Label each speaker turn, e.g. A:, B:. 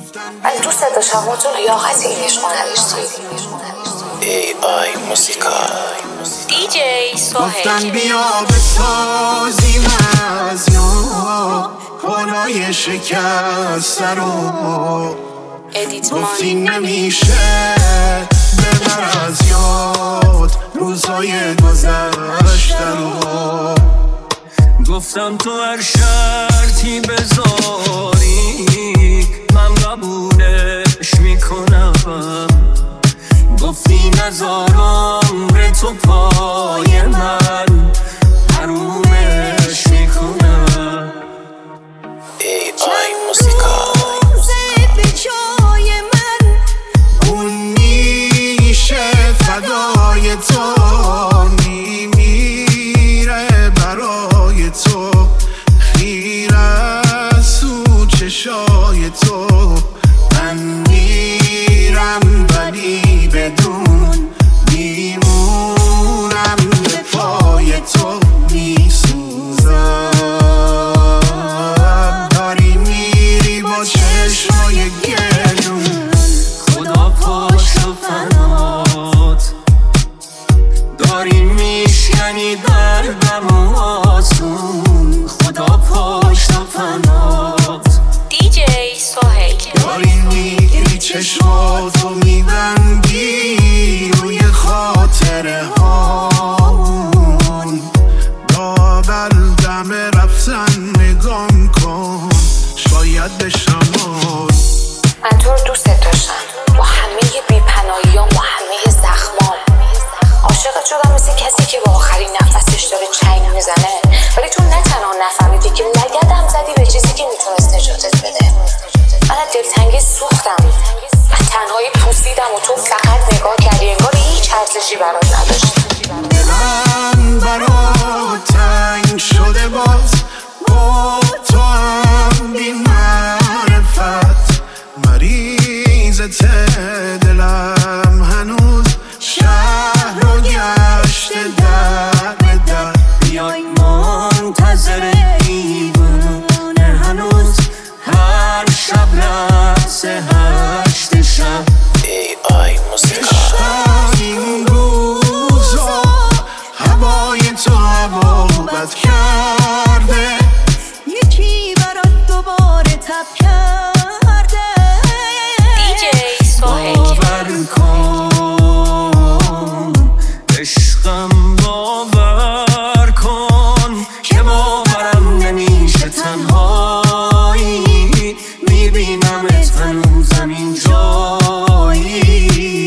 A: ولی دوست داشتم اون تو لیاقت این عشقو نداشتی.
B: AI موسیقا
C: DJ سهیل
D: گفتن بیا بسازیم از یاد خانای شکسته رو، گفتی نمیشه ببر از یاد روزهای گذشته رو.
E: گفتم تو هر شرطی بذاری من قبولش میکنم، گفتی نذار عمر تو پای من حرومش میکنم.
B: AI موسیقا
D: به جای من اون میشه فدای تو، میمیره برای تو، خیره از تو چشای تو. من میرم ولی بدون میمونم به پای تو میسوزم. داری میری با چشمای گردون،
E: خدا پشت و فنات داری میشکنی دردم و آسون، خدا پشت و فنات.
C: DJ سهیل
D: داری میگیری چشماتو میبندی روی خاطره هامون. داور دم رفتن نگام کن شاید بشم
A: من تو رو دوست داشتم با همه بی‌پناهیام و همه زخمام. عاشقت شدم مثل کسی که با آخرین نفسش داره چنگ میزنه، ولی تو نه تنها نفهمیدی که لگدم زدی به چیزی که میتونست نجاتت بده. من از دلتنگی سوختم و تنهایی پوسیدم و تو فقط نگاه کردی، انگار هیچ ارزشی برات نداشت.
D: دلم برات تنگ شده باز با تو هم بی معرفت، مریضت دلم هنوز شهر رو گشته در به در.
E: بیای منتظر دیوونه هنوز هر شب رقص هشت شب.
B: AI موسیقا
D: این روزا هوای تو هوا بد کرده،
F: یکی برات دوباره تب کرده.
C: DJ سهیل
E: باور کن عشقم، باور کن که باورم نمیشه تنهایی، میبینمت هنوزم این جایی.